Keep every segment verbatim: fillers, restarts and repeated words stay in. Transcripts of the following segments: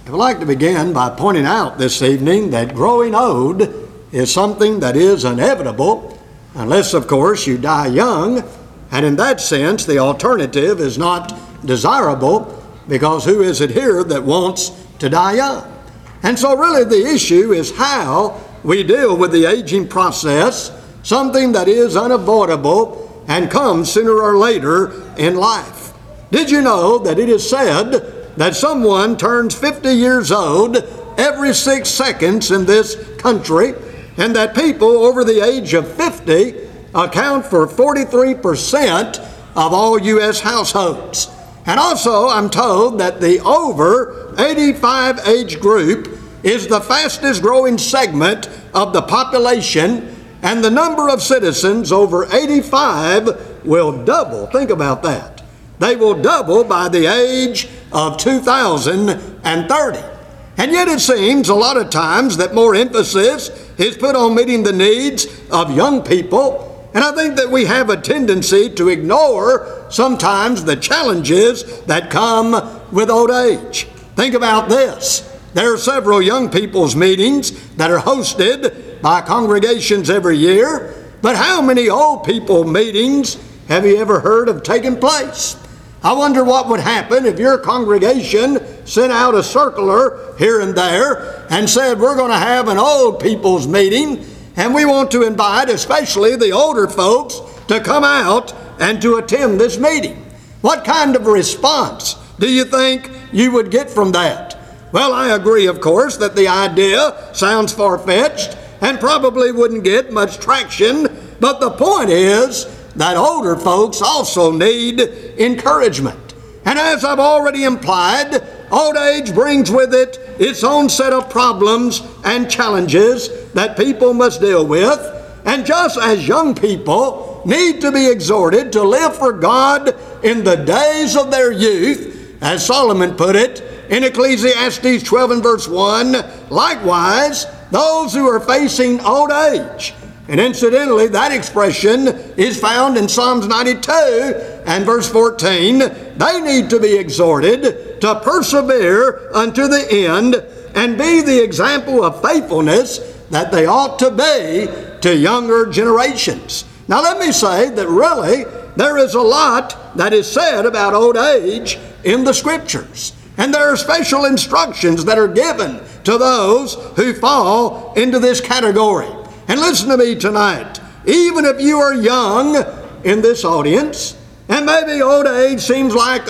I would like to begin by pointing out this evening that growing old is something that is inevitable, unless, of course, you die young, and in that sense, the alternative is not desirable, because who is it here that wants to die young? And so really the issue is how we deal with the aging process, something that is unavoidable and comes sooner or later in life. Did you know that it is said that someone turns fifty years old every six seconds in this country, and that people over the age of fifty account for forty-three percent of all U S households? And also I'm told that the over eighty-five age group is the fastest growing segment of the population, and the number of citizens over eighty-five will double. Think about that. They will double by the age of two thousand thirty. And yet it seems a lot of times that more emphasis is put on meeting the needs of young people. And I think that we have a tendency to ignore sometimes the challenges that come with old age. Think about this. There are several young people's meetings that are hosted by congregations every year, but how many old people meetings have you ever heard of taking place? I wonder what would happen if your congregation sent out a circular here and there and said, we're going to have an old people's meeting, and we want to invite especially the older folks to come out and to attend this meeting. What kind of response do you think you would get from that? Well, I agree, of course, that the idea sounds far-fetched and probably wouldn't get much traction, but the point is that older folks also need encouragement. And as I've already implied, old age brings with it its own set of problems and challenges that people must deal with. And just as young people need to be exhorted to live for God in the days of their youth, as Solomon put it in Ecclesiastes twelve and verse one, likewise, those who are facing old age. And incidentally, that expression is found in Psalms ninety-two and verse fourteen. They need to be exhorted to persevere unto the end and be the example of faithfulness that they ought to be to younger generations. Now let me say that really there is a lot that is said about old age in the Scriptures. And there are special instructions that are given to those who fall into this category. And listen to me tonight, even if you are young in this audience, and maybe old age seems like a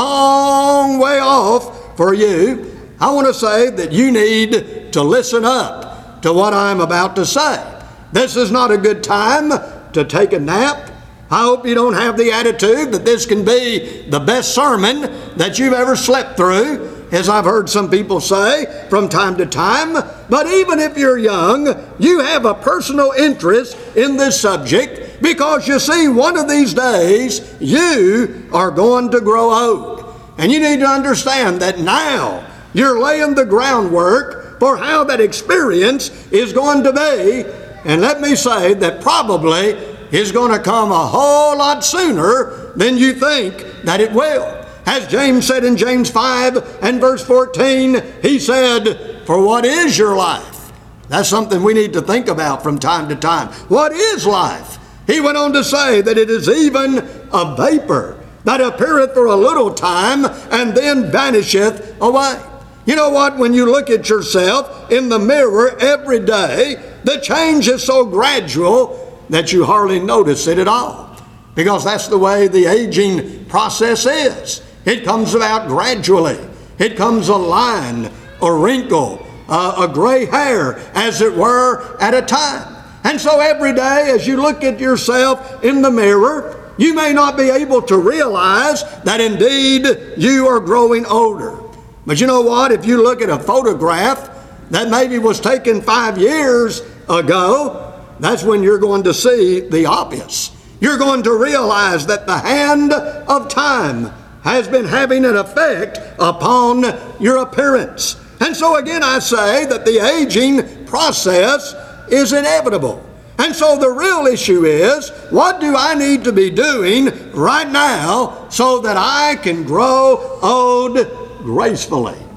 long way off for you, I want to say that you need to listen up to what I'm about to say. This is not a good time to take a nap. I hope you don't have the attitude that this can be the best sermon that you've ever slept through, as I've heard some people say from time to time. But even if you're young, you have a personal interest in this subject, because you see, one of these days you are going to grow old. And you need to understand that now you're laying the groundwork for how that experience is going to be. And let me say that probably is going to come a whole lot sooner than you think that it will. As James said in James five and verse fourteen, he said, for what is your life? That's something we need to think about from time to time. What is life? He went on to say that it is even a vapor that appeareth for a little time and then vanisheth away. You know what? When you look at yourself in the mirror every day, the change is so gradual that you hardly notice it at all, because that's the way the aging process is. It comes about gradually. It comes a line, a wrinkle, uh, a gray hair, as it were, at a time. And so every day as you look at yourself in the mirror, you may not be able to realize that indeed you are growing older. But you know what? If you look at a photograph that maybe was taken five years ago, that's when you're going to see the obvious. You're going to realize that the hand of time has been having an effect upon your appearance. And so again I say that the aging process is inevitable. And so the real issue is, what do I need to be doing right now so that I can grow old gracefully?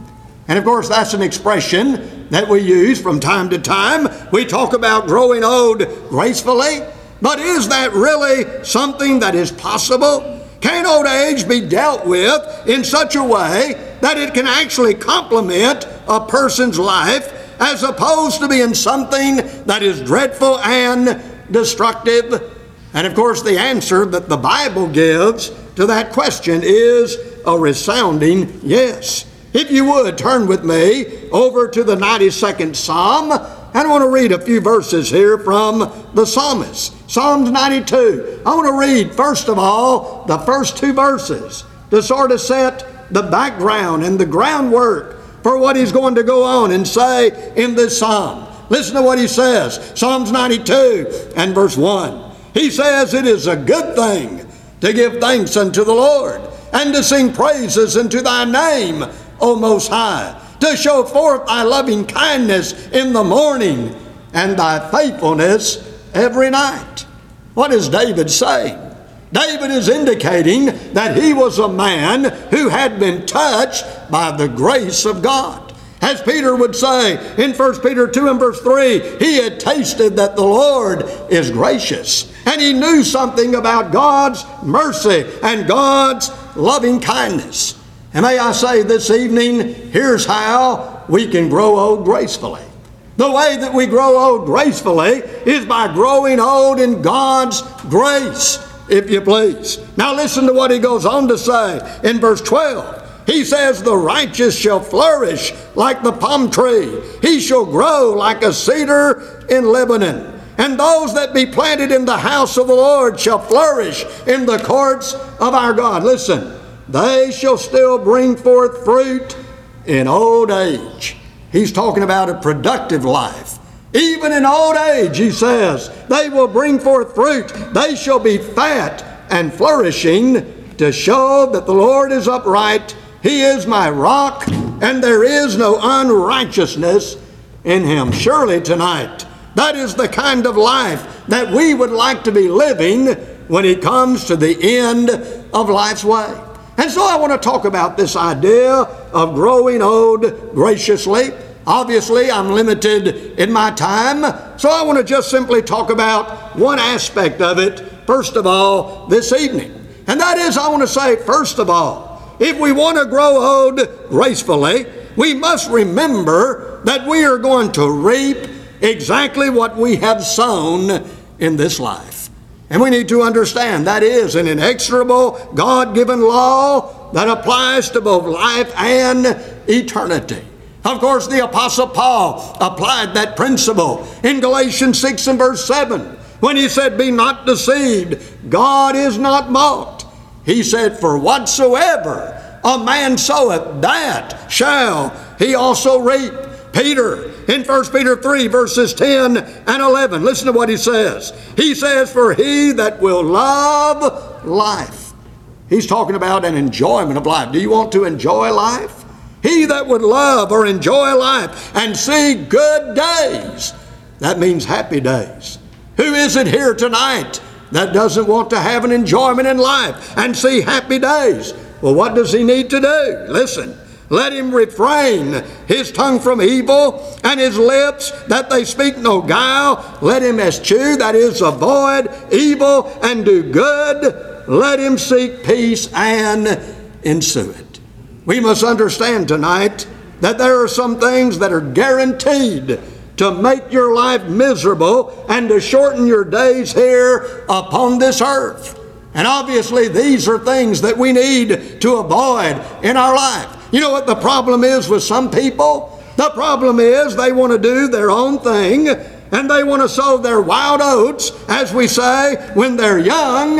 And of course, that's an expression that we use from time to time. We talk about growing old gracefully, but is that really something that is possible? Can old age be dealt with in such a way that it can actually complement a person's life as opposed to being something that is dreadful and destructive? And of course, the answer that the Bible gives to that question is a resounding yes. If you would, turn with me over to the ninety-second Psalm, and I want to read a few verses here from the psalmist. Psalms ninety-two. I want to read, first of all, the first two verses to sort of set the background and the groundwork for what he's going to go on and say in this psalm. Listen to what he says. Psalms ninety-two and verse one. He says, "It is a good thing to give thanks unto the Lord, and to sing praises unto thy name, O Most High, to show forth thy loving kindness in the morning, and thy faithfulness every night." What is David saying? David is indicating that he was a man who had been touched by the grace of God. As Peter would say in First Peter two and verse three, he had tasted that the Lord is gracious, and he knew something about God's mercy and God's loving kindness. And may I say this evening, here's how we can grow old gracefully. The way that we grow old gracefully is by growing old in God's grace, if you please. Now listen to what he goes on to say in verse twelve. He says, "The righteous shall flourish like the palm tree. He shall grow like a cedar in Lebanon. And those that be planted in the house of the Lord shall flourish in the courts of our God." Listen, they shall still bring forth fruit in old age. He's talking about a productive life. Even in old age, he says, they will bring forth fruit. They shall be fat and flourishing to show that the Lord is upright. He is my rock, and there is no unrighteousness in him. Surely tonight, that is the kind of life that we would like to be living when it comes to the end of life's way. And so I want to talk about this idea of growing old graciously. Obviously, I'm limited in my time, so I want to just simply talk about one aspect of it, first of all, this evening. And that is, I want to say, first of all, if we want to grow old gracefully, we must remember that we are going to reap exactly what we have sown in this life. And we need to understand that is an inexorable God-given law that applies to both life and eternity. Of course, the Apostle Paul applied that principle in Galatians six and verse seven when he said, "Be not deceived, God is not mocked." He said, "For whatsoever a man soweth, that shall he also reap." Peter, in First Peter three, verses ten and eleven, listen to what he says. He says, "For he that will love life." He's talking about an enjoyment of life. Do you want to enjoy life? He that would love or enjoy life and see good days, that means happy days. Who is it here tonight that doesn't want to have an enjoyment in life and see happy days? Well, what does he need to do? Listen, let him refrain his tongue from evil and his lips that they speak no guile. Let him eschew, that is, avoid evil and do good. Let him seek peace and ensue it. We must understand tonight that there are some things that are guaranteed to make your life miserable and to shorten your days here upon this earth. And obviously these are things that we need to avoid in our life. You know what the problem is with some people? The problem is they want to do their own thing, and they want to sow their wild oats, as we say, when they're young.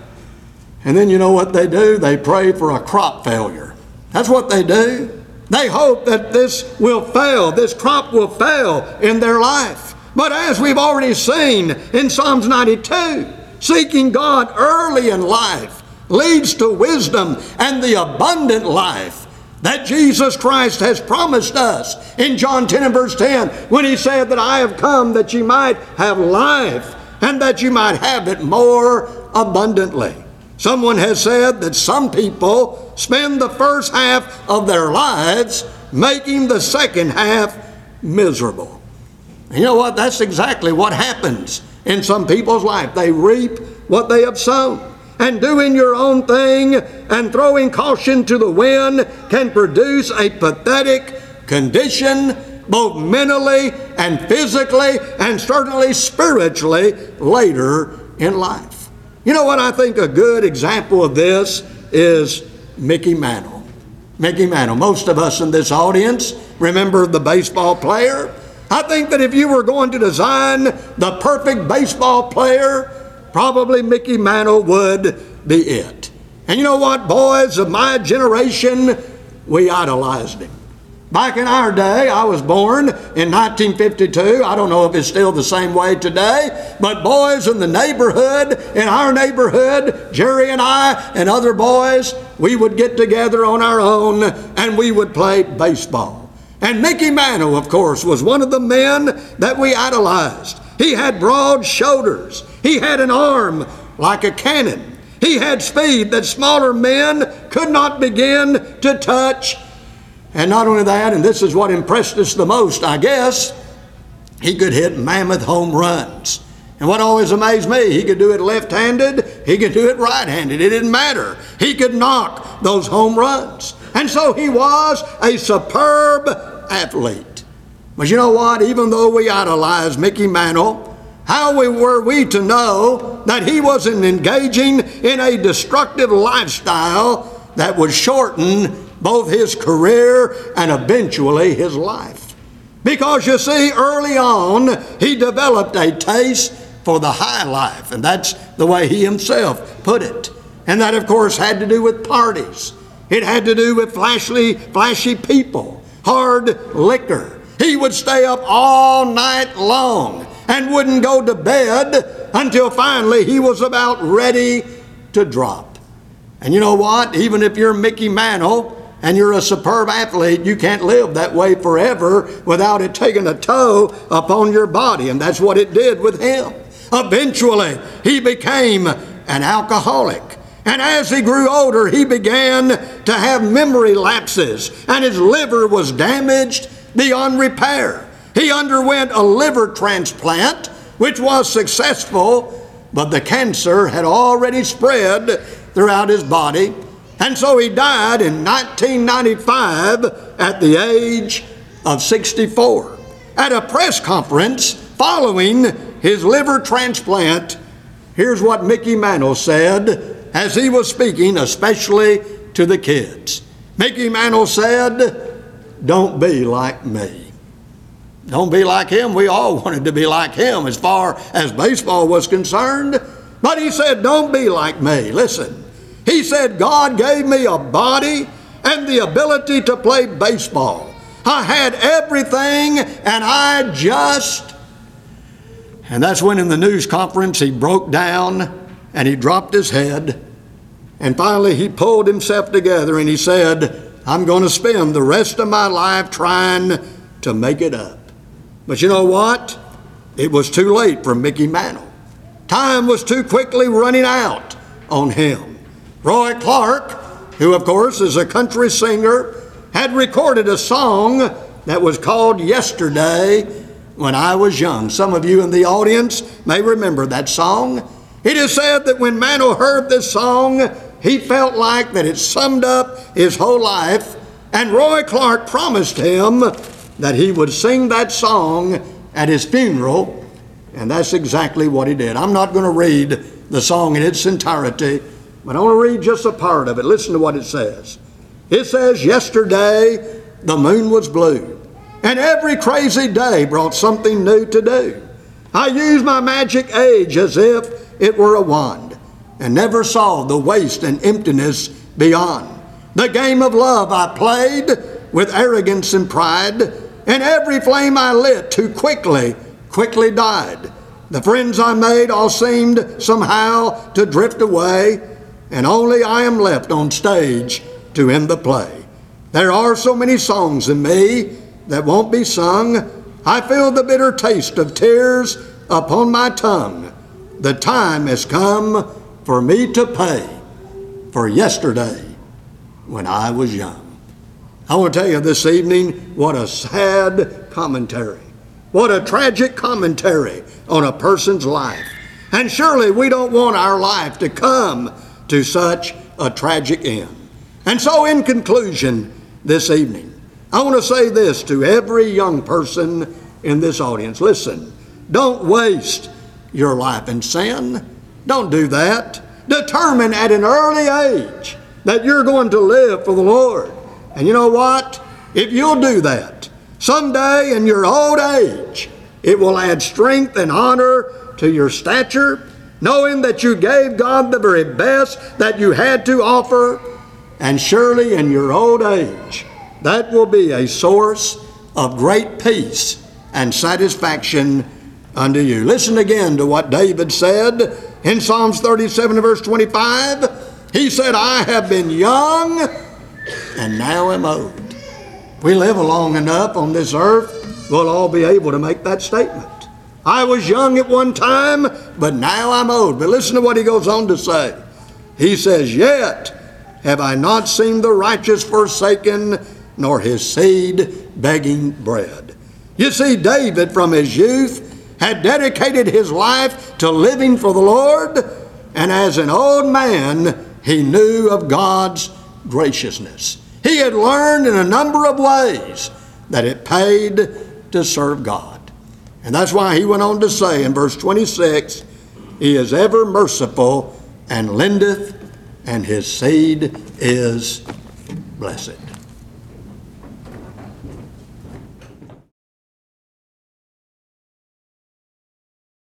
And then you know what they do? They pray for a crop failure. That's what they do. They hope that this will fail, this crop will fail in their life. But as we've already seen in Psalms ninety-two, seeking God early in life leads to wisdom and the abundant life that Jesus Christ has promised us in John ten and verse ten, when he said that I have come that you might have life and that you might have it more abundantly. Someone has said that some people spend the first half of their lives making the second half miserable. And you know what? That's exactly what happens in some people's life. They reap what they have sown. And doing your own thing and throwing caution to the wind can produce a pathetic condition, both mentally and physically and certainly spiritually later in life. You know what? I think a good example of this is Mickey Mantle. Mickey Mantle. Most of us in this audience remember the baseball player. I think that if you were going to design the perfect baseball player, probably Mickey Mantle would be it. And you know what, boys of my generation, we idolized him. Back in our day, I was born in nineteen fifty-two. I don't know if it's still the same way today, but boys in the neighborhood, in our neighborhood, Jerry and I and other boys, we would get together on our own and we would play baseball. And Mickey Mantle, of course, was one of the men that we idolized. He had broad shoulders. He had an arm like a cannon. He had speed that smaller men could not begin to touch. And not only that, and this is what impressed us the most, I guess, he could hit mammoth home runs. And what always amazed me, he could do it left-handed, he could do it right-handed. It didn't matter. He could knock those home runs. And so he was a superb athlete. But you know what? Even though we idolized Mickey Mantle, how were we to know that he wasn't engaging in a destructive lifestyle that would shorten both his career and eventually his life? Because you see, early on, he developed a taste for the high life, and that's the way he himself put it. And that, of course, had to do with parties. It had to do with flashy, flashy people, hard liquor. He would stay up all night long and wouldn't go to bed until finally he was about ready to drop. And you know what? Even if you're Mickey Mantle and you're a superb athlete, you can't live that way forever without it taking a toll upon your body. And that's what it did with him. Eventually, he became an alcoholic. And as he grew older, he began to have memory lapses, and his liver was damaged beyond repair. He underwent a liver transplant, which was successful, but the cancer had already spread throughout his body. And so he died in nineteen ninety-five at the age of sixty-four. At a press conference following his liver transplant, here's what Mickey Mantle said as he was speaking, especially to the kids. Mickey Mantle said, "Don't be like me." Don't be like him. We all wanted to be like him as far as baseball was concerned. But he said, don't be like me. Listen, he said, God gave me a body and the ability to play baseball. I had everything and I just... And that's when in the news conference he broke down and he dropped his head. And finally he pulled himself together and he said, I'm going to spend the rest of my life trying to make it up. But you know what? It was too late for Mickey Mantle. Time was too quickly running out on him. Roy Clark, who of course is a country singer, had recorded a song that was called Yesterday When I Was Young. Some of you in the audience may remember that song. It is said that when Mantle heard this song, he felt like that it summed up his whole life, and Roy Clark promised him that he would sing that song at his funeral, and that's exactly what he did. I'm not going to read the song in its entirety, but I want to read just a part of it. Listen to what it says. It says, yesterday the moon was blue, and every crazy day brought something new to do. I used my magic age as if it were a wand, and never saw the waste and emptiness beyond. The game of love I played with arrogance and pride, and every flame I lit too quickly, quickly died. The friends I made all seemed somehow to drift away, and only I am left on stage to end the play. There are so many songs in me that won't be sung. I feel the bitter taste of tears upon my tongue. The time has come for me to pay for yesterday when I was young. I want to tell you this evening, what a sad commentary. What a tragic commentary on a person's life. And surely we don't want our life to come to such a tragic end. And so in conclusion this evening, I want to say this to every young person in this audience. Listen, don't waste your life in sin. Don't do that. Determine at an early age that you're going to live for the Lord. And you know what? If you'll do that, someday in your old age, it will add strength and honor to your stature, knowing that you gave God the very best that you had to offer. And surely in your old age, that will be a source of great peace and satisfaction unto you. Listen again to what David said in Psalms thirty-seven verse twenty-five. He said, I have been young and now am old. We live long enough on this earth, we'll all be able to make that statement. I was young at one time, but now I'm old. But listen to what he goes on to say. He says, yet have I not seen the righteous forsaken, nor his seed begging bread. You see, David from his youth had dedicated his life to living for the Lord, and as an old man, he knew of God's graciousness. He had learned in a number of ways that it paid to serve God. And that's why he went on to say in verse twenty-six, he is ever merciful and lendeth, and his seed is blessed.